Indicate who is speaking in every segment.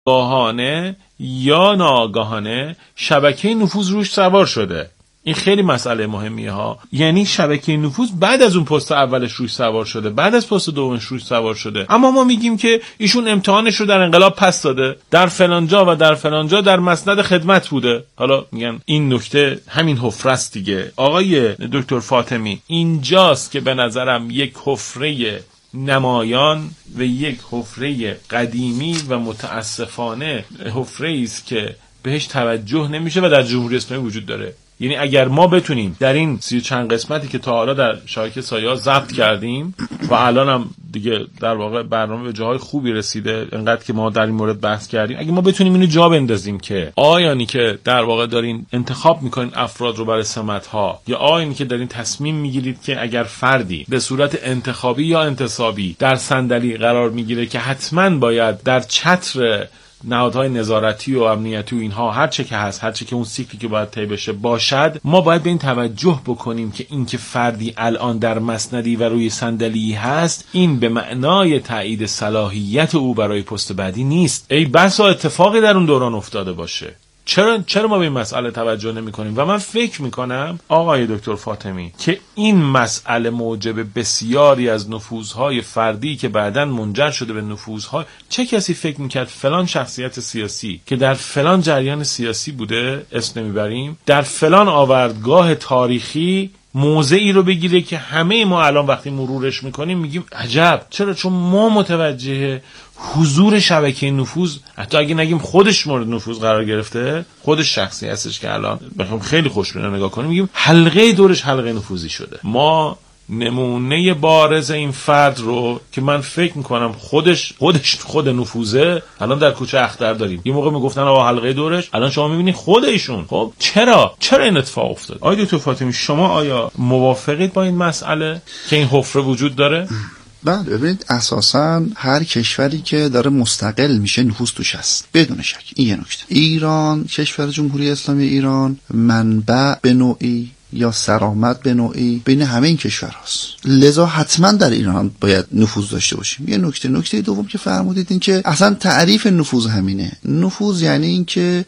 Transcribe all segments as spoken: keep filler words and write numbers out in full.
Speaker 1: آگاهانه یا ناآگاهانه شبکه نفوذ روش سوار شده. این خیلی مسئله مهمیه ها. یعنی شبکه نفوذ بعد از اون پست اولش روش سوار شده، بعد از پست دومش روش سوار شده، اما ما میگیم که ایشون امتحانش رو در انقلاب پس داده، در فلانجا و در فلانجا در مسند خدمت بوده. حالا میگن این نکته همین حفره است دیگه. آقای دکتر فاطمی، اینجاست که به نظرم یک حفره نمایان و یک حفره قدیمی و متاسفانه حفره است که بهش توجه نمیشه و در جمهوری اسلامی وجود داره. یعنی اگر ما بتونیم در این سی چند قسمتی که تا حالا در شبکه سایه‌ها ضبط کردیم و الان هم دیگه در واقع برنامه به جاهای خوبی رسیده، انقدر که ما در این مورد بحث کردیم، اگه ما بتونیم اینو جا بندازیم که آیانی که در واقع دارین انتخاب میکنین افراد رو برای سمت‌ها، یا آیانی که دارین تصمیم میگیرید که اگر فردی به صورت انتخابی یا انتصابی در صندلی قرار میگیره که حتما باید در چتر نهادهای نظارتی و امنیتی و اینها هر چه که هست، هر چه که اون سیکلی که باید طی بشه باشد، ما باید به این توجه بکنیم که این که فردی الان در مسندی و روی صندلی هست، این به معنای تایید صلاحیت او برای پست بعدی نیست. ای بسا اتفاقی در اون دوران افتاده باشه. چرا چرا ما به این مسئله توجه نمی کنیم؟ و من فکر می کنم آقای دکتر فاطمی که این مسئله موجب بسیاری از نفوذهای فردی که بعداً منجر شده به نفوذهای، چه کسی فکر می کرد فلان شخصیت سیاسی که در فلان جریان سیاسی بوده، اسم نمیبریم، در فلان آوردگاه تاریخی موضعی رو بگیره که همه ما الان وقتی مرورش میکنیم میگیم عجب. چرا؟ چون ما متوجه حضور شبکه نفوذ، حتی اگه نگیم خودش مورد نفوذ قرار گرفته، خودش شخصی هستش که الان بخوام خیلی خوشبینانه نگاه کنیم میگیم حلقه دورش حلقه نفوذی شده. ما نمونه بارز این فرد رو که من فکر میکنم خودش خودش خود نفوذه الان در کوچه اختر داریم. یه موقع میگفتن آقا حلقه دورش، الان شما میبینید خود ایشون. خب چرا چرا این اتفاق افتاد؟ آقای دکتر فاطمی، شما آیا موافقید با این مسئله که این حفره وجود داره؟
Speaker 2: بله، ببینید اساساً هر کشوری که داره مستقل میشه نفوذ توش هست بدون شک. این یه نکته. ایران، کشور جمهوری اسلامی ایران، منبع به نوعی یا سرآمد به نوعی بین همه این کشورهاست، لذا حتما در ایران هم باید نفوذ داشته باشیم. یه نکته نکته دوم که فرمودید این که اصلا تعریف نفوذ همینه. نفوذ یعنی این که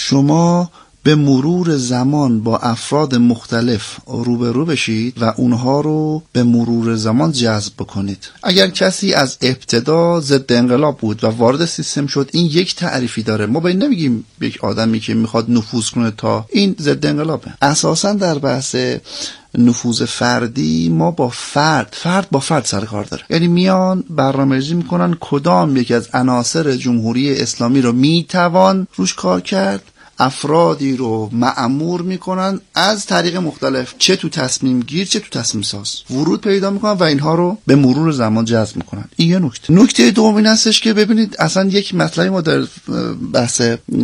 Speaker 2: شما به مرور زمان با افراد مختلف روبرو بشید و اونها رو به مرور زمان جذب بکنید. اگر کسی از ابتدا ضد انقلاب بود و وارد سیستم شد، این یک تعریفی داره. ما باید نمیگیم یک آدمی که میخواد نفوذ کنه تا این ضد انقلابه. اساسا در بحث نفوذ فردی ما با فرد فرد با فرد سر کار داره. یعنی میان برنامه‌ریزی میکنن کدام یکی از عناصر جمهوری اسلامی رو میتوان روش کار کرد، افرادی رو مأمور میکنن از طریق مختلف، چه تو تصمیم گیر چه تو تصمیم ساز، ورود پیدا میکنن و اینها رو به مرور زمان جذب میکنن. این یه نکته. نکته دوم این هستش که ببینید اصلا یک مطلبی ما در بحث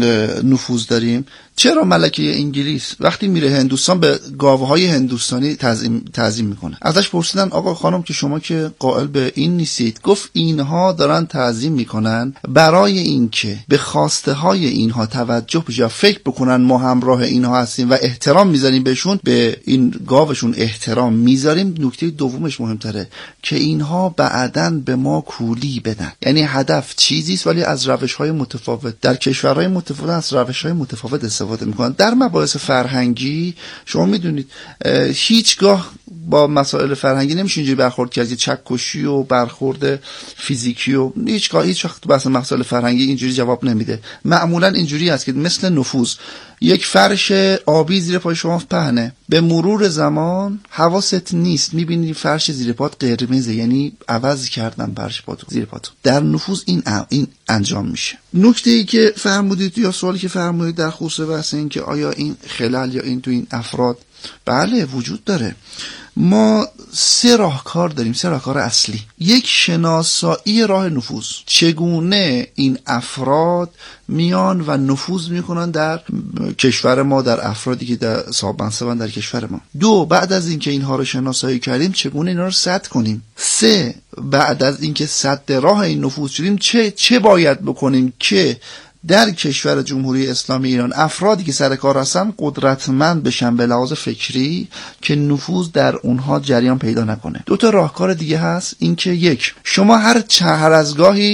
Speaker 2: نفوذ داریم. چرا ملکه انگلیس وقتی میره هندوستان به گاوهای هندوستانی تعظیم تعظیم میکنه؟ ازش پرسیدن آقا خانم که شما که قائل به این نیستید. گفت اینها دارن تعظیم میکنن برای اینکه به خواسته های اینها توجه بشه، فکر بکنن ما همراه اینها هستیم و احترام میذاریم بهشون، به این گاوشون احترام میذاریم. نکته دومش مهمتره که اینها بعدن به ما کولی بدن. یعنی هدف چیزی است ولی از روش‌های متفاوت در کشورهای متفاوت از روش‌های متفاوت استفاده میکنن. در مباحث فرهنگی شما میدونید هیچگاه با مسائل فرهنگی نمیشه اینجوری برخورد کرد که چکشی و برخورد فیزیکی و هیچگاه هیچ وقت بحث مسائل فرهنگی اینجوری جواب نمیده. معمولا اینجوری است که مثل نفوذ، یک فرش آبی زیر پای شما پهنه، به مرور زمان حواست نیست، میبینی فرش زیر پات قرمزه، یعنی عوض کردن فرش پاتو زیر پاتو. در نفوذ این این انجام میشه. نکته‌ای که فرمودید یا سوالی که فرمودید در خصوص بحث این که آیا این خلل یا این تو این افراد، بله وجود داره. ما سه راهکار داریم، سه راهکار اصلی. یک، شناسایی راه نفوذ، چگونه این افراد میان و نفوذ میکنن در کشور ما، در افرادی که در صاحب منصبن در کشور ما. دو، بعد از اینکه اینها رو شناسایی کردیم چگونه اینا رو سد کنیم. سه، بعد از اینکه سد راه این نفوذ شدیم چه چه باید بکنیم که در کشور جمهوری اسلامی ایران افرادی که سر کار هستن قدرتمند بشن به لحاظ فکری که نفوذ در اونها جریان پیدا نکنه. دو تا راهکار دیگه هست، این که یک، شما هر چه هر از گاهی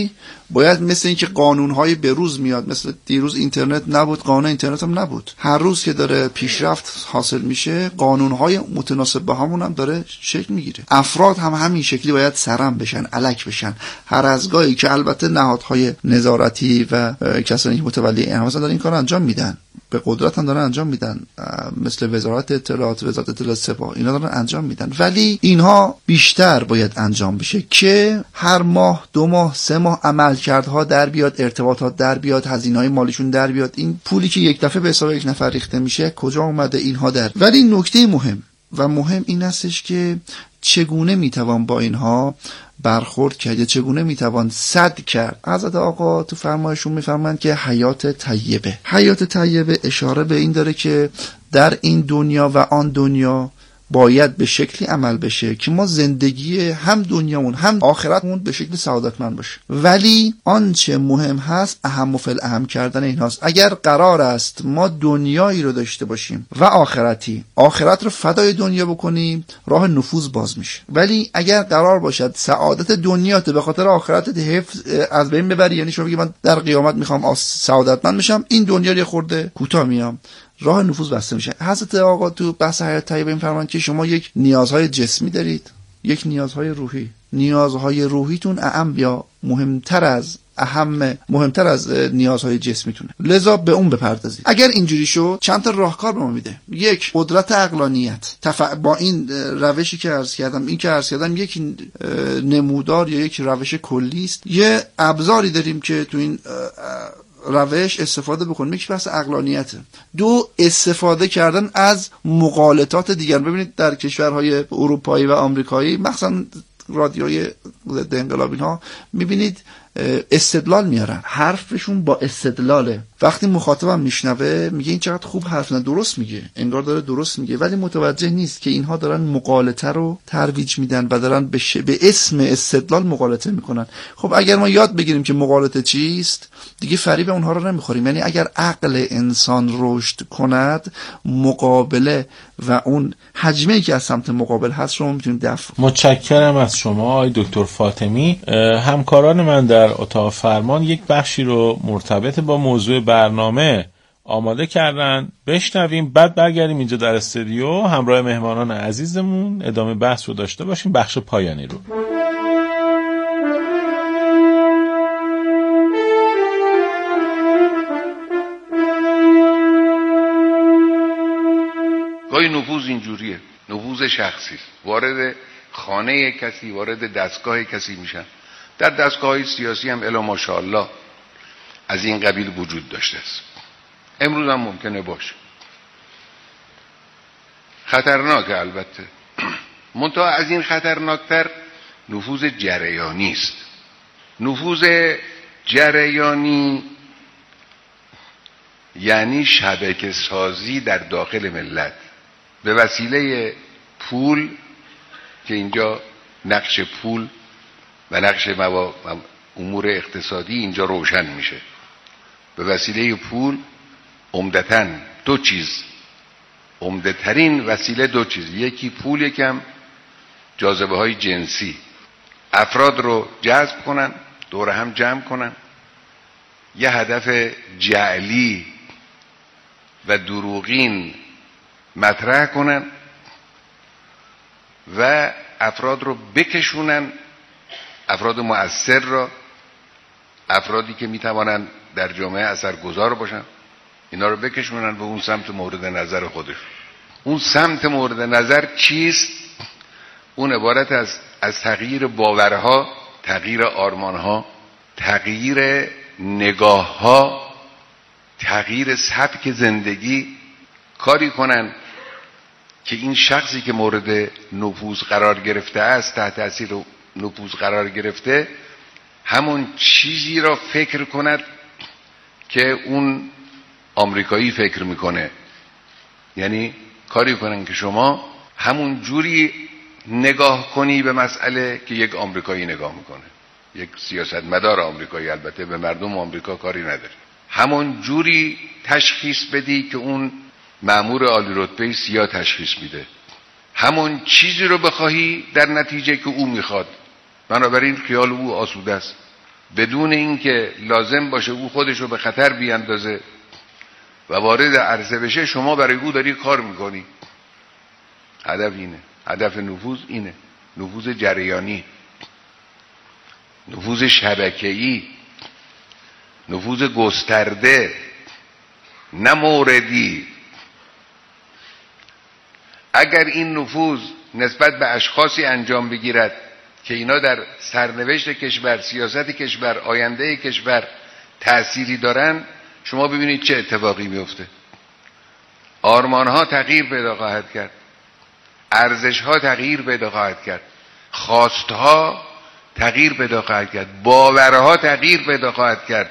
Speaker 2: باید مثل اینکه قانونهای به روز میاد، مثل دیروز اینترنت نبود قانون اینترنت هم نبود، هر روز که داره پیشرفت حاصل میشه قانونهای متناسب با همون هم داره شکل میگیره. افراد هم همین شکلی باید سرم بشن، الک بشن. هر از گاهی که البته نهادهای نظارتی و کسانی که متولی این هم دارن این کار انجام میدن، به قدرت هم دارن انجام میدن، مثل وزارت اطلاعات، وزارت اطلاعات، سپاه، اینا دارن انجام میدن، ولی اینها بیشتر باید انجام بشه که هر ماه دو ماه سه ماه عملکردها در بیاد، ارتباطات در بیاد، هزینه‌های مالیشون در بیاد. این پولی که یک دفعه به حساب یک نفر ریخته میشه کجا اومده اینها در. ولی نکته مهم و مهم این استش که چگونه میتوان با اینها برخورد کرد یا چگونه میتوان صد کرد. حضرت آقا تو فرمایشون میفرمایند که حیات طیبه. حیات طیبه اشاره به این داره که در این دنیا و آن دنیا باید به شکلی عمل بشه که ما زندگی هم دنیامون هم آخرتمون به شکل سعادتمند باشه. ولی آنچه مهم هست اهم و فل اهم کردن این هست. اگر قرار است ما دنیایی رو داشته باشیم و آخرتی، آخرت رو فدای دنیا بکنیم، راه نفوذ باز میشه. ولی اگر قرار باشد سعادت دنیات به خاطر آخرت حفظ از بین ببری، یعنی شما بگی من در قیامت میخوام سعادتمند بشم، این دنیا رو خورده کوتاه میام، راه نفوذ بسته میشه. حضرت آقا تو بحث حیات طیبه میفرمایند که شما یک نیازهای جسمی دارید، یک نیازهای روحی. نیازهای روحیتون اهم یا مهمتر از اهم مهمتر از نیازهای جسمیتونه، لذا به اون بپردازید. اگر اینجوری شد چند تا راهکار به ما میده. یک، قدرت عقلانیت. تف... با این روشی که عرض کردم، این که عرض کردم یک نمودار یا یک روش کلی است. یه ابزاری داریم که تو این روش استفاده بکنیم. یک بحث عقلانیته. دو، استفاده کردن از مغالطات دیگر. ببینید در کشورهای اروپایی و آمریکایی، مخصوصا رادیوی ضد انقلاب اینها، میبینید استدلال میارن، حرفشون با استدلاله. وقتی مخاطبم میشنوه میگه این چقدر خوب حرف، نه درست میگه، انگار داره درست میگه، ولی متوجه نیست که اینها دارن مغالطه رو ترویج میدن و دارن به, ش... به اسم استدلال مغالطه میکنن. خب اگر ما یاد بگیریم که مغالطه چیست، دیگه فریب اونها رو نمیخوریم. یعنی اگر عقل انسان رشد کند، مقابله و اون حجمه‌ای که از سمت مقابل هست رو میتونیم دفع.
Speaker 1: متشکرم از شما آقای دکتر فاطمی. همکاران من در اتاق فرمان یک بخشی رو مرتبط با موضوع برنامه آماده کردن، بشنویم، بعد برگردیم اینجا در استودیو همراه مهمانان عزیزمون ادامه بحث رو داشته باشیم، بخش پایانی رو.
Speaker 3: گاهی نفوذ اینجوریه، نفوذ شخصی، وارد خانه کسی، وارد دستگاه کسی میشن. در دستگاه‌های سیاسی هم الا ماشاءالله از این قبیل وجود داشته است، امروز هم ممکنه باشه. خطرناکه البته. منتها از این خطرناکتر نفوذ جریانی است. نفوذ جریانی یعنی شبکه سازی در داخل ملت به وسیله پول، که اینجا نقش پول و نقش موا... امور اقتصادی اینجا روشن میشه. به وسیله پول عمدتاً دو چیز، عمده ترین وسیله دو چیز، یکی پول، یکم جاذبه های جنسی. افراد رو جذب کنن، دور هم جمع کنن، یه هدف جعلی و دروغین مطرح کنن و افراد رو بکشونن، افراد مؤثر را، افرادی که میتوانند در جامعه اثرگذار باشن، اینا رو بکشونن به اون سمت مورد نظر خودش. اون سمت مورد نظر چیست؟ اون عبارت از از تغییر باورها، تغییر آرمانها، تغییر نگاهها، تغییر سبک زندگی. کاری کنن که این شخصی که مورد نفوذ قرار گرفته است، تحت تاثیر نفوذ قرار گرفته، همون چیزی را فکر کند که اون آمریکایی فکر میکنه. یعنی کاری کنن که شما همون جوری نگاه کنی به مسئله که یک آمریکایی نگاه میکنه، یک سیاستمدار آمریکایی، البته به مردم آمریکا کاری نداره، همون جوری تشخیص بدی که اون مأمور عالی رتبه سیاه تشخیص میده، همون چیزی رو بخواهی در نتیجه که او میخواد. بنابراین خیال او آسوده است. بدون اینکه لازم باشه او خودش رو به خطر بیاندازه و وارد عرصه بشه، شما برای او داری کار میکنی. هدف اینه، هدف نفوذ اینه، نفوذ جریانی، نفوذ شبکه‌ای، نفوذ گسترده، نه موردی. اگر این نفوذ نسبت به اشخاصی انجام بگیرد که اینا در سرنوشت کشور، سیاست کشور، آینده کشور تأثیری دارن، شما ببینید چه اتفاقی میفته. آرمانها تغییر پیدا خواهد کرد، ارزشها تغییر پیدا خواهد کرد، خواستها تغییر پیدا خواهد کرد، باورها تغییر پیدا خواهد کرد.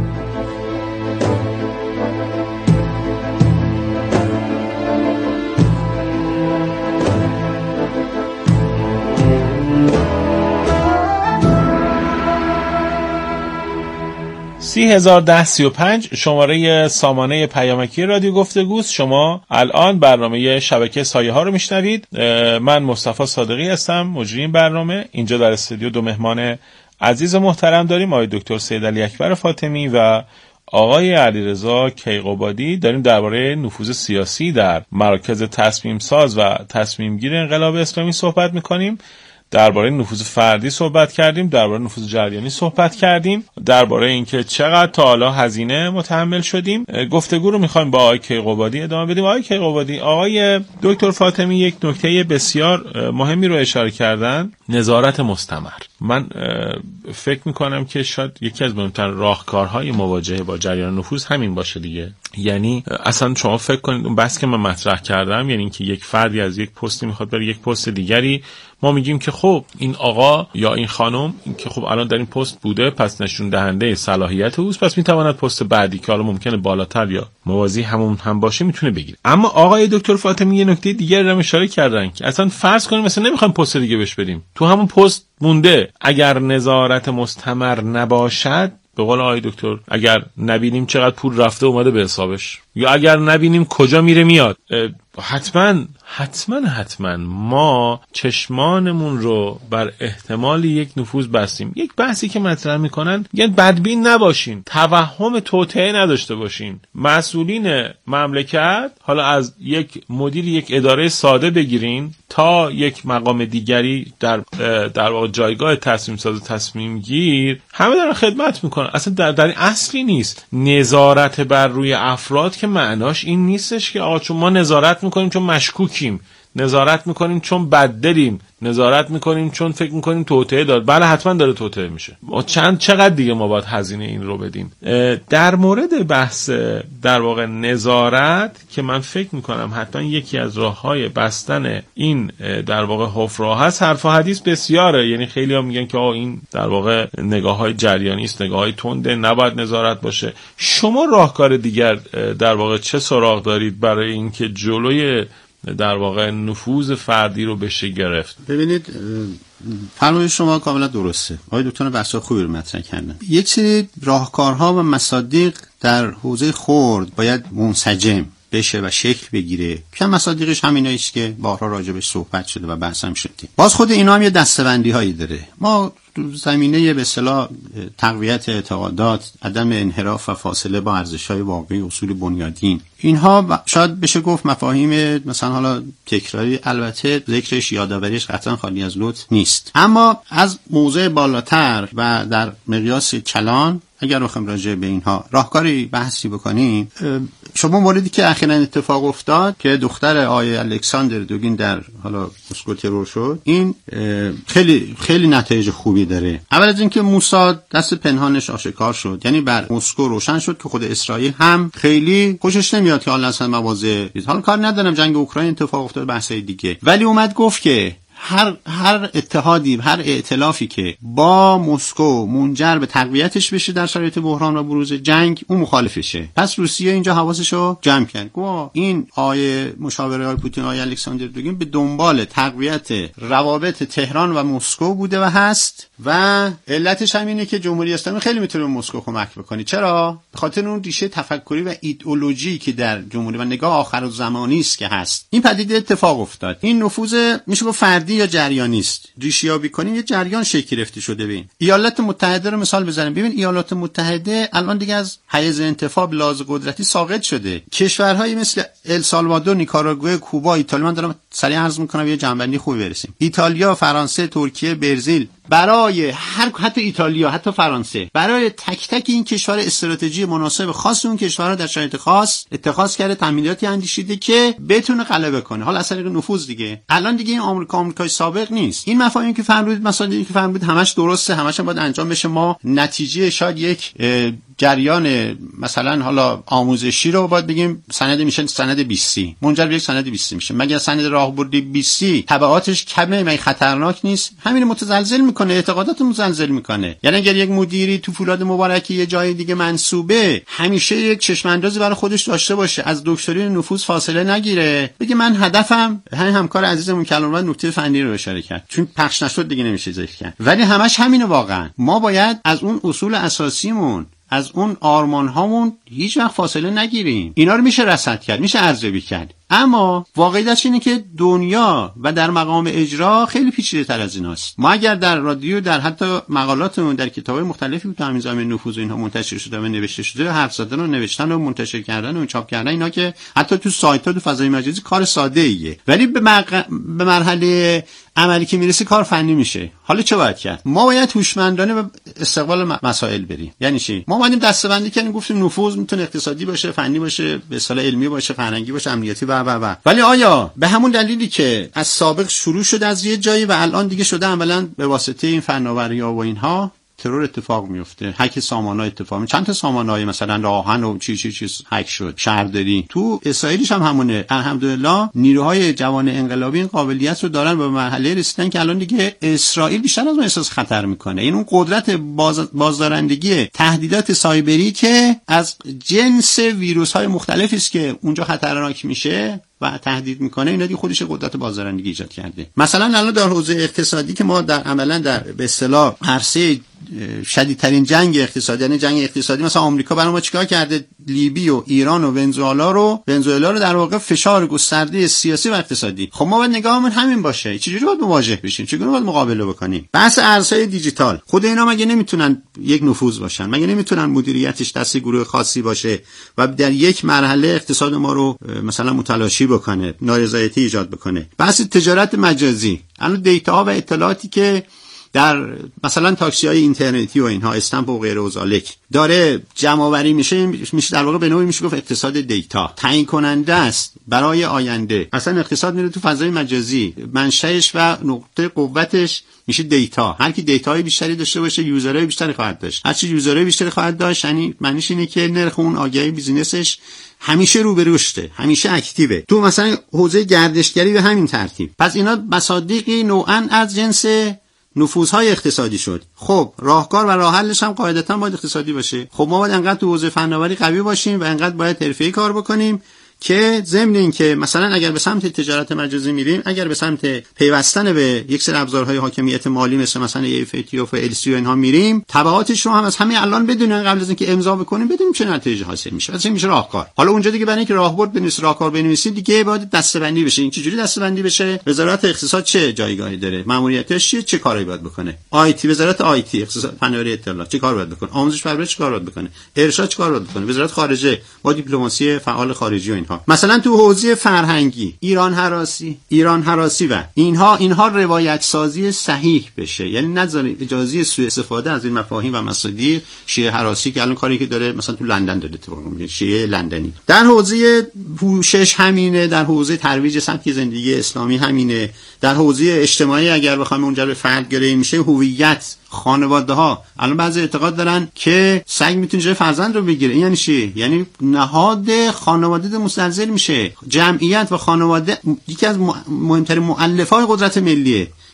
Speaker 1: سی هزار ده سی و پنج شماره سامانه پیامکی رادیو گفتگوست. شما الان برنامه شبکه سایه ها رو میشنوید. من مصطفی صادقی هستم، مجری این برنامه. اینجا در استودیو دو مهمان عزیز و محترم داریم، آقای دکتر سید علی اکبر فاطمی و آقای علیرضا کیقوبادی. داریم درباره نفوذ سیاسی در مراکز تصمیم ساز و تصمیم گیر انقلاب اسلامی صحبت میکنیم. درباره نفوذ فردی صحبت کردیم، درباره نفوذ جریانی صحبت کردیم، درباره اینکه چقدر تا حالا هزینه متحمل شدیم. گفتگو رو می‌خوایم با آقای کیقوبادی ادامه بدیم. آقای کیقوبادی، آقای دکتر فاطمی یک نکته بسیار مهمی رو اشاره کردن، نظارت مستمر. من فکر می‌کنم که شاید یکی از مهمترین راهکارهای مواجهه با جریان نفوذ همین باشه دیگه. یعنی اصلا شما فکر کنید اون بحث که من مطرح کردم، یعنی اینکه یک فردی از یک پستی میخواد بره یک پست دیگری، ما میگیم که خب این آقا یا این خانم این که خب الان در این پست بوده، پس نشون دهنده صلاحیت اوست، پس میتواند پست بعدی که حالا ممکنه بالاتر یا موازی همون هم باشه میتونه بگیره. اما آقای دکتر فاطمی یه نکته دیگه رو اشاره کردن که اصلا فرض کنیم مثلا نمیخوایم پست دیگه بهش بدیم، تو همون پست مونده. اگر نظارت مستمر نباشد، به قول آقای دکتر، اگر نبینیم چقدر پول رفته اومده به حسابش، یا اگر نبینیم کجا میره میاد، حتما حتما حتما ما چشمانمون رو بر احتمال یک نفوذ بستیم. یک بحثی که مطرح میکنن یعنی بدبین نباشین، توهم توطئه نداشته باشین. مسئولین مملکت، حالا از یک مدیر یک اداره ساده بگیرین تا یک مقام دیگری در در واقع جایگاه تصمیم ساز و تصمیم گیر، همه دارن خدمت میکنن. اصلا در, در این اصلی نیست. نظارت بر روی افراد که معناش این نیستش که آقا چون ما نظارت میکنیم چون مشکوکیم، نظارت میکنیم چون بددلیم، نظارت میکنیم چون فکر میکنیم توطئه داره. بله حتما داره توطئه میشه. ما چند چقدر دیگه ما باید هزینه این رو بدیم. در مورد بحث در واقع نظارت که من فکر میکنم حتما یکی از راههای بستن این در واقع حفره هست، حرف و حدیث بسیاره. یعنی خیلی ها میگن که آه این در واقع نگاه های جریانی است، نگاه های تنده، نباید نظارت باشه. شما راهکار دیگر در واقع چه سراغ دارید برای اینکه جلوی در واقع نفوذ فردی رو بشه گرفت؟
Speaker 4: ببینید، فرمایش شما کاملا درسته. آقای دکتر بحث خوبی رو مطرح کردن. یک سری راهکارها و مصادیق در حوزه خرد باید منسجم بشه و شکل بگیره که مصادیقش همینایی است که بارها راجبش صحبت شده و بحث هم شده. باز خود اینا هم یه دسته‌بندی هایی داره. ما زمینه به اصطلاح تقویت اعتقادات، عدم انحراف و فاصله با ارزش‌های واقعی، اصول بنیادین، اینها شاید بشه گفت مفاهیم مثلا حالا تکراری، البته ذکرش یادآوریش قطعا خالی از لطف نیست. اما از موضع بالاتر و در مقیاس کلان اگر بخوایم راجع به اینها راهکاری بحثی بکنیم، شما موردی که اخیراً اتفاق افتاد که دختر آقای الکساندر دوگین در حالا مسکو ترور شد، این خیلی خیلی نتایج خوبی داره. اول از اینکه موساد دست پنهانش آشکار شد، یعنی بر مسکو روشن شد که خود اسرائیل هم خیلی خوشش نمیاد که حالا اصلا مواضع حالا کار ندارم جنگ اوکراین اتفاق افتاد، بحثای دیگه، ولی اومد گفت که هر هر اتحادی، هر ائتلافی که با مسکو منجر به تقویتش بشه در شرایط بحران و بروز جنگ، اون مخالفشه. پس روسیه اینجا حواسشو جمع کرد. گفت این آیه مشاوره های پوتین، آیه الکساندر دوگین به دنبال تقویت روابط تهران و مسکو بوده و هست و علتش هم اینه که جمهوری اسلامی خیلی میتونه مسکو کمک بکنه. چرا؟ به خاطر اون ریشه تفکری و ایدئولوژی که در جمهوری و نگاه آخرالزمانی است که هست. این پدیده اتفاق افتاد. این نفوذ میشه گفت فردی یا جریانی است. ریشیابی کنیم یه جریان شکل گرفته شده. ببین ایالات متحده رو مثال بزنیم. ببین ایالات متحده الان دیگه از حیز انتفاع لحاظ قدرتی ساقط شده. کشورهایی مثل السالوادور، نیکاراگوئه، کوبا، ایتالیا، من دارم سریع عرض میکنم یه جنبندی خوبی برسیم. ایتالیا، فرانسه، ترکیه، برزیل، برای هر حتی ایتالیا، حتی فرانسه، برای تک تک این کشور استراتژی مناسب خاص اون کشورها در شرایط خاص اتخاذ کرده، تمهیداتی اندیشیده که بتونه غلبه کنه. حالا از طریق نفوذ دیگه. الان دیگه این آمریکا آمریکای سابق نیست. این مفاهیمی که فرمودید، مثلا که فرمودید همش درسته، همش هم باید انجام بشه. ما نتیجه شاید یک جریان مثلا حالا آموزشی رو باید بگیم سند میشه سند بیست سی، منجر به یک سند بیست سی میشه. مگر سند راهبردی بیست سی تبعاتش کمه، مگه خطرناک نیست؟ همین متزلزل میکنه، اعتقادات متزلزل میکنه. یعنی اگر یک مدیری تو فولاد مبارکی یه جای دیگه منسوبه، همیشه یک چشم اندازی برای خودش داشته باشه، از دکترین نفوذ فاصله نگیره، بگه من هدفم همین همکار عزیزمون کلمات نکته فنی رو اشاره کرد، چون پخش نشد دیگه نمیشه ذکر کرد. ولی همش همینه. واقعا ما باید از اون اصول اساسیمون، از اون آرمان هامون هیچ وقت فاصله نگیریم. اینا رو میشه رصد کرد، میشه ارزیابی کرد. اما واقعیتش اینه که دنیا و در مقام اجرا خیلی پیچیده تر از ایناست. ما اگر در رادیو، در حتی مقالاتمون، در کتاب‌های مختلفی تو همین زمینه نفوذ اینها منتشر شده و نوشته شده، حرف زدن و نوشتن و منتشر کردن و چاپ کردن، اینا که حتی تو سایت‌ها تو فضای مجازی کار ساده‌ایه، ولی به, مق... به مرحله عملی که میرسه کار فنی میشه. حالا چه باید کرد؟ ما باید هوشمندانه به استقبال مسائل بریم. یعنی چی؟ ما باید دسته‌بندی کنیم، گفتیم نفوذ میتونه اقتصادی باشه، فنی باشه، به اصطلاح علمی باشه، فرهنگی باشه، امنیتی و و و. ولی آیا به همون دلیلی که از سابق شروع شد از یه جایی و الان دیگه شده عملاً به واسطه این فناوری‌ها و اینها ترور اتفاق میفته، هک سامانه‌ها اتفاق میفته، چند تا سامانه‌های مثلا راهن و چی چی چیز هک شد، شهرداری تو اسرائیلش هم همونه. الحمدلله نیروهای جوان انقلابی این قابلیت رو دارن به مرحله رسیدن که الان دیگه اسرائیل بیشتر از اون احساس خطر میکنه. این اون قدرت باز بازدارندگی تهدیدات سایبری که از جنس ویروس‌های مختلفی است که اونجا خطرناک میشه و تهدید میکنه، اینا دیگه خودش قدرت بازدارندگی ایجاد کرده. مثلا الان در حوزه اقتصادی که ما در عملا در به اصطلاح عرصه شدیدترین جنگ اقتصادی، یعنی جنگ اقتصادی، مثلا آمریکا برای ما چیکار کرده؟ لیبی و ایران و ونزوئلا رو ونزوئلا رو در واقع فشار گسترده سیاسی و اقتصادی. خب ما باید نگاهمون همین باشه. چجوری باید مواجه بشیم؟ چگونه باید مقابله بکنیم؟ بحث ارزهای دیجیتال، خود اینا مگه نمیتونن یک نفوذ باشن؟ مگه نمیتونن مدیریتش دست گروه خاصی باشه و در یک مرحله اقتصاد ما رو مثلا متلاشی بکنه، نارضایتی ایجاد بکنه؟ بحث تجارت مجازی، الان دیتا و اطلاعاتی که در مثلا تاکسی های اینترنتی و اینها، استمپ و غیره و ذالک داره جمع آوری میشه، میشه در واقع به نوعی میشه گفت اقتصاد دیتا تعیین کننده است برای آینده. اصلا اقتصاد میره تو فضای مجازی، منشأش و نقطه قوتش میشه دیتا. هر کی دیتاهای بیشتری داشته باشه یوزرهای بیشتری خواهد داشت. هر چی یوزرهای بیشتری خواهد داشت، یعنی معنیش اینه که نرخ اون آگهی بیزینسش همیشه رو به رشده، همیشه اکتیوه. تو مثلا حوزه گردشگری به همین ترتیب. پس اینا مصادیقی نوعاً از جنس نفوذهای اقتصادی شد. خب راهکار و راه حلش هم قاعدتاً باید اقتصادی باشه. خب ما باید انقدر تو حوزه فناوری قوی باشیم و انقدر باید حرفه‌ای کار بکنیم که ضمن این که مثلا اگر به سمت تجارت مجازی میریم، اگر به سمت پیوستن به یک سری ابزارهای حاکمیت مالی مثل مثلا ای اف تی و ال سی و اینها میریم، تبعاتش رو هم از همین الان بدونن، قبل از اینکه امضا بکنیم بدونیم چه نتیجه حاصل میشه. مثلا میشه راهکار. حالا اونجا دیگه برای اینکه راهبرد بنویسید، راهکار بنویسید، دیگه باید دسته‌بندی بشه. این چجوری دسته‌بندی بشه؟ وزارت اقتصاد چه جایگاهی داره؟ ماموریتش چیه؟ چه کاری باید بکنه؟ آی تی، وزارت آی تی، اقتصاد فناوری اطلاعات چه کار باید بکنه؟ آموزش پرورش چه کار باید بکنه؟ ارشاد چه کار باید بکنه؟ وزارت خارجه با دیپلماسی فعال خارجی و اینها. مثلا تو حوزه فرهنگی، ایران هراسی، ایران هراسی و اینها اینها روایت سازی صحیح بشه، یعنی نذارید اجازه سوء استفاده از این مفاهیم و مصادیق. شیعه هراسی که الان کاری که داره مثلا تو لندن داره اتفاق میفته، شیعه لندنی. در حوزه پوشش همینه، در حوزه ترویج سبک زندگی اسلامی همینه، در حوزه اجتماعی اگر بخوام اونجا به فرد گرایی میشه، هویت، خانواده ها. الان بعضی اعتقاد دارن که سگ میتونه جای فرزند رو بگیره. این یعنی چی؟ یعنی نهاد خانواده مستلزم میشه. جمعیت و خانواده یکی از مهمترین مؤلفه‌های قدرت ملیه.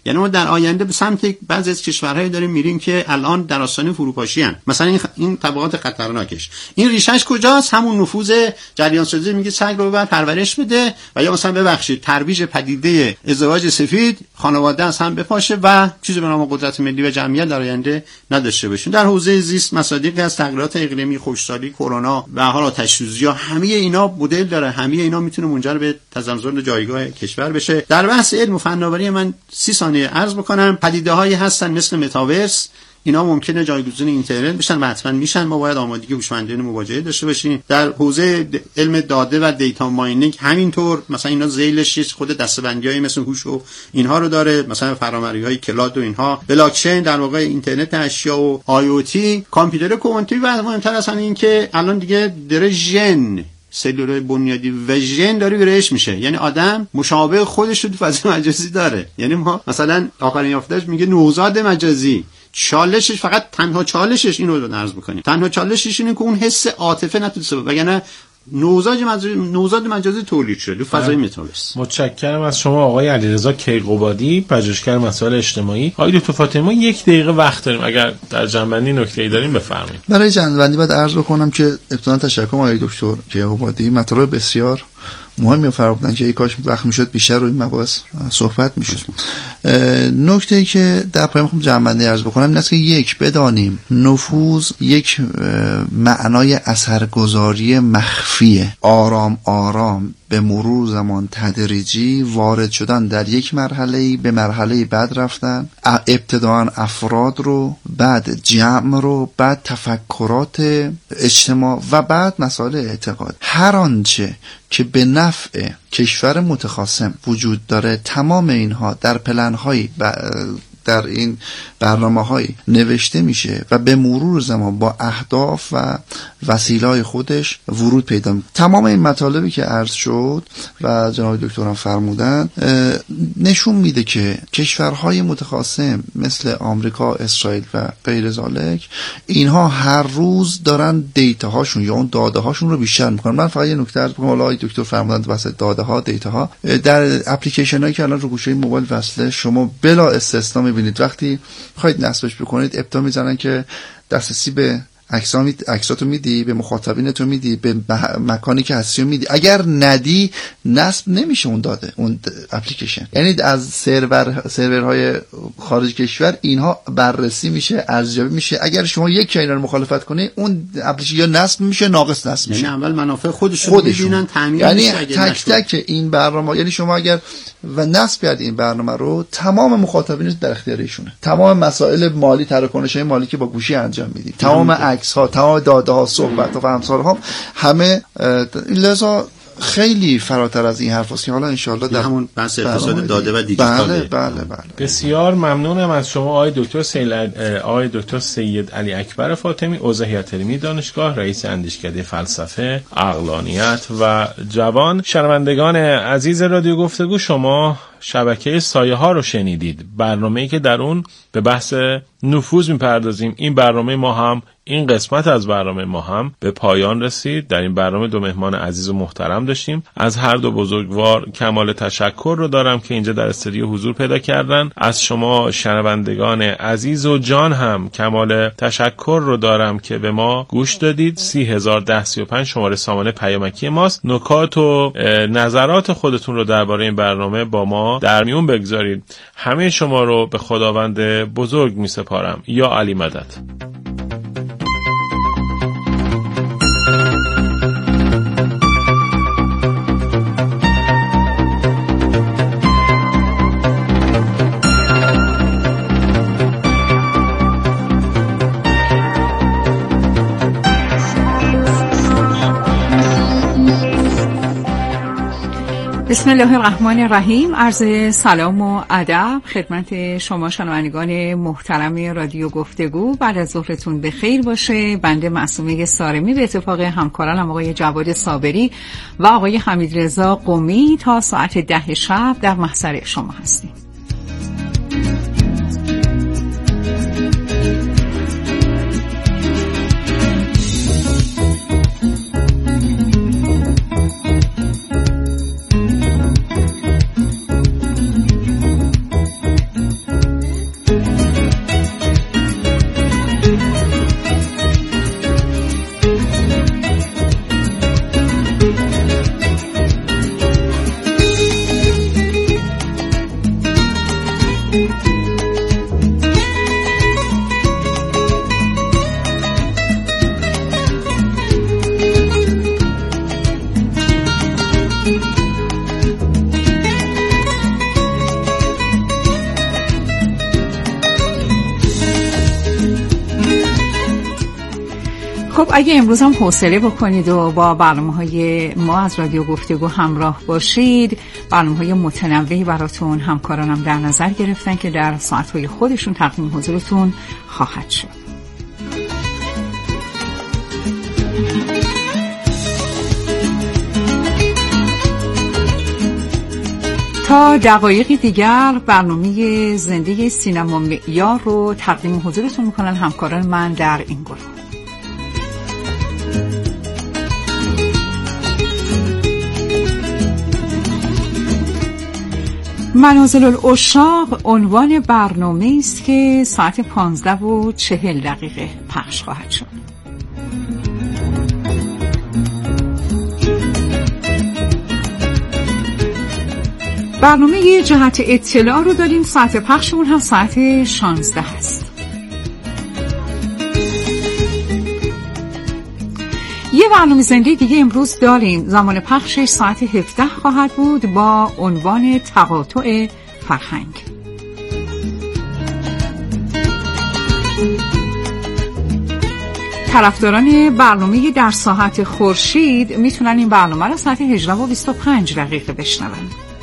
Speaker 4: یعنی ما در آینده به سمت بعضی از کشورهای داریم میریم که الان در آستانه فروپاشی ان. مثلا این, خ... این طبقات خطرناکش این ریشش کجاست؟ همون نفوذ جریان سازی میگه سگ رو ببر پرورش بده، و یا مثلا ببخشید ترویج پدیده ازدواج سفید، خانواده از هم بپاشه و چیزی به نام قدرت ملی و جمعیت در آینده نداشته باشیم. در حوزه زیست مصادیقی از تغییرات اقلیمی، خشکسالی، کرونا و حالا آتش‌سوزی ها، همه اینا مدل داره، همه اینا میتونه منجر به تزلزل جایگاه کشور بشه. در بحث علم و فناوری من سی ثانیه عرض بکنم، پدیده‌هایی هستن مثل متاورس، اینا ممکنه جایگزین اینترنت بشن و حتما میشن. ما باید آمادگی هوشمندانه مواجهه داشته باشیم. در حوزه علم داده و دیتا ماینینگ همینطور، مثلا اینا ذیلش خود دسته‌بندی‌های مثل هوش و اینها رو داره، مثلا فرامری‌های کلاد و اینها، بلاکچین در واقع اینترنت اشیا و آی او تی، کامپیوتر کوانتومی، و مهمتر از همه این که الان دیگه داره ژن سلولای بنیادی و ژن داره ویرایش میشه، یعنی آدم مشابه خودش رو تو فضای مجازی داره. یعنی ما مثلا آخرین یافته‌اش میگه نوزاد مجازی چالشش فقط تنها چالشش اینو رو عرض می‌کنیم، تنها چالشش اینه که اون حس عاطفه نتونه سبب، وگرنه نوزاد مجازی نوزاد مجازی تولید شده تو فضای متاورس.
Speaker 1: متشکرم از شما آقای علیرضا کیقوبادی، پژوهشگر مسائل اجتماعی. آقای دکتر فاطمی، یک دقیقه وقت داریم، اگر در جنبندی نکته‌ای داریم بفرمایید.
Speaker 2: برای جنبندی باید عرض بکنم که ابتداً تشکر آقای دکتر کیقوبادی، مطالب بسیار مهمی فرمودن که ای کاش وقت میشد بیشتر روی این مباحث صحبت میشد. نکته‌ای که در پایان میخوام جنبندی عرض بکنم این است که یک، بدانیم نفوذ یک معنای اثرگذاری مخفیه، آرام آرام به مرور زمان تدریجی وارد شدن در یک مرحله‌ای به مرحله بعد رفتن، ابتداء افراد رو، بعد جمع رو، بعد تفکرات اجتماع و بعد مسائل اعتقاد. هر آنچه که به نفع کشور متخاصم وجود داره تمام اینها در پلن‌های در این برنامه‌های نوشته میشه و به مرور زمان با اهداف و وسیله‌های خودش ورود پیدا می‌کنه. تمام این مطالبی که عرض شد و جناب دکتران فرمودن نشون میده که کشورهای متخاصم مثل آمریکا، اسرائیل و غیر ذالک اینها هر روز دارن دیتاهاشون یا اون داده‌هاشون رو بیشتر می‌کنن. من فقط یه نکته عرض بکنم، حالا دکتر فرمودن واسه داده‌ها، دیتاها در اپلیکیشن‌هایی که الان رو گوشه موبایل وصله شما بلا استثنا می‌بینید وقتی خواهید نصبش بکنید ابتدا میزنن که دسترسی به عکساتو میدی، به مخاطبینتو میدی، به مکانی که هستی میدی. اگر ندی نصب نمیشه اون داده، اون اپلیکیشن. یعنی از سرور سرورهای خارج کشور اینها بررسی میشه، ارزیابی میشه. اگر شما یک اینا رو مخالفت کنی اون اپلیکیشن یا نصب میشه ناقص نصب میشه.
Speaker 4: یعنی اول منافع خودشون میبینن، تامین
Speaker 2: یعنی تک تک این برنامه، یعنی شما اگر و نصب کردی این برنامه رو تمام مخاطبینت در اختیار ایشونه. تمام مسائل مالی، تراکنش‌های مالی که با گوشی انجام میدی، تمام عکس ها، تمام داده ها، صحبت ها و امثال ها، همه لذا خیلی فراتر از این حرف است که حالا انشالله در
Speaker 4: همون بحث اقتصاد داده و دیجیتال.
Speaker 2: بله بله بله.
Speaker 1: بسیار ممنونم از شما آقای دکتر سید آقای دکتر سید علی اکبر فاطمی، عضو هیئت علمی دانشگاه، رئیس اندیشکده فلسفه، عقلانیت و جوان. شنوندگان عزیز رادیو گفتگو، شما شبکه سایه ها رو شنیدید، برنامه‌ای که در اون به بحث نفوذ میپردازیم. این برنامه ما هم این قسمت از برنامه ما هم به پایان رسید. در این برنامه دو مهمان عزیز و محترم داشتیم. از هر دو بزرگوار کمال تشکر رو دارم که اینجا در استودیو حضور پیدا کردن. از شما شنوندگان عزیز و جان هم کمال تشکر رو دارم که به ما گوش دادید. سی هزار ده سی و پنج شماره سامانه پیامکی ماست. نکات و نظرات خودتون رو درباره این برنامه با ما در میون بگذارید. همه شما رو به خداوند بزرگ می سپارم. یا علی مدد.
Speaker 5: بسم الله الرحمن الرحیم. عرض سلام و ادب خدمت شما شنوندگان محترم رادیو گفتگو. بعد از ظهرتون بخیر باشه. بنده معصومه سارمی به اتفاق همکارانم آقای جواد صابری و آقای حمیدرضا قمی تا ساعت ده شب در محضر شما هستیم. خب اگه امروز هم حوصله بکنید و با برنامه‌های ما از رادیو گفتگو همراه باشید، برنامه‌های متنوعی براتون همکارانم در نظر گرفتن که در ساعت‌های خودشون تقدیم حضورتون خواهد شد. تا دقایقی دیگر برنامه زندگی سینما معیار رو تقدیم حضورتون میکنن همکاران من در این گروه. منازل العشاق عنوان برنامه است که ساعت پانزده و چهل دقیقه پخش خواهد شد. برنامه یه جهت اطلاع رو داریم، ساعت پخشمون هم ساعت شانزده هست. یه برنامه زنده دیگه امروز داریم، زمان پخشش ساعت هفده خواهد بود با عنوان تقاطع فرهنگ. طرفداران برنامه در ساعت خورشید میتونن این برنامه رو ساعت هجده و بیست و پنج دقیقه بشنون.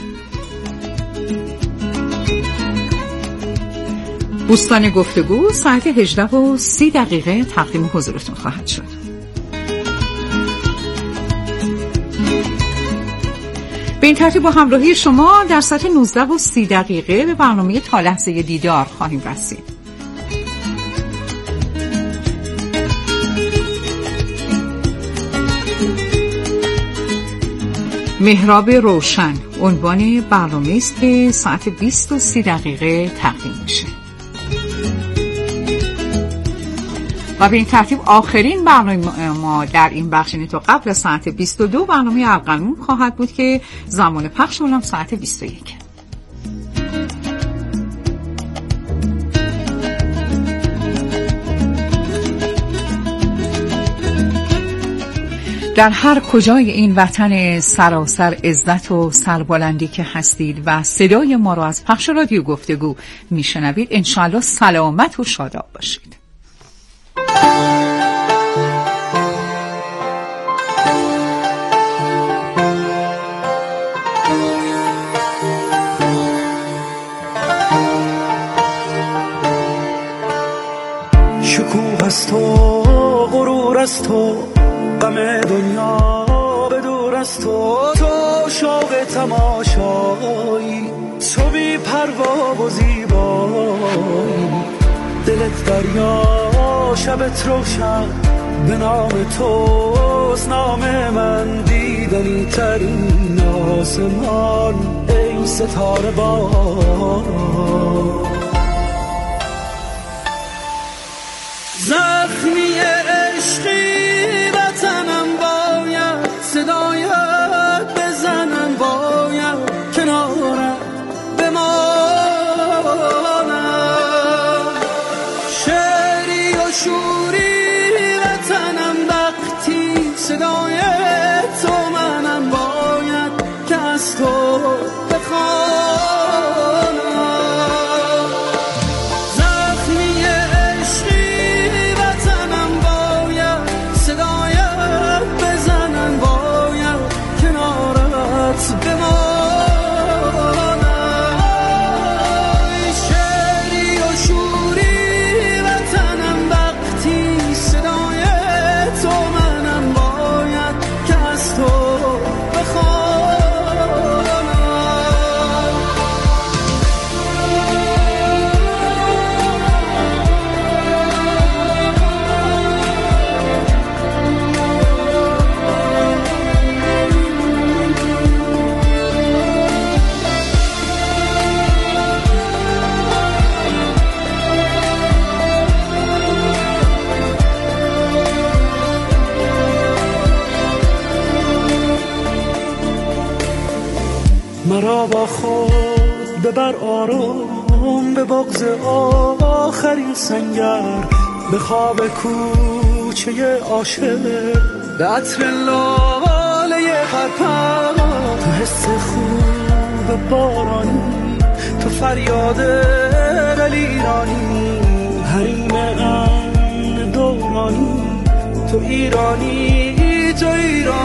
Speaker 5: بوستان گفتگو ساعت هجده و سی دقیقه تقدیم حضورتون خواهد شد. به این ترتیب با همراهی شما در ساعت نوزده و سی دقیقه به برنامه تا لحظه دیدار خواهیم رسید. محراب روشن عنوان برنامه است که ساعت بیست و سی دقیقه تقدیم میشه. و به این ترتیب آخرین برنامه ما در این بخش، یعنی تا قبل ساعت بیست و دو برنامه ارقنون خواهد بود که زمان پخش اونم ساعت بیست و یک. در هر کجای این وطن سراسر عزت و سربلندی که هستید و صدای ما رو از پخش رادیو گفتگو میشنوید، انشاءالله سلامت و شاداب باشید.
Speaker 6: شکوه است و غرور است تو، غم دنیا به دور است تو، تو شوق تماشایی، تو بی پروا و زیبایی، دلت دریا شبت روشن، به نام توست نام من، دیدنی ترین آسمان ای ستاره باران. زخمی عشقی وطنم باید صدایت بزنم، باید کنارت بمانم، شعری و شوری وطنم وقتی صدای تو منم، باید که از تو بخوانم. مرا با خود ببر آرام به بغض آخرین سنگر، به خواب کوچه عاشق، به عطر لاله پرپر، تو حس خوب بارانی، تو فریاد دلیرانی، حریم امن دورانی، تو ایرانی تو ایرانی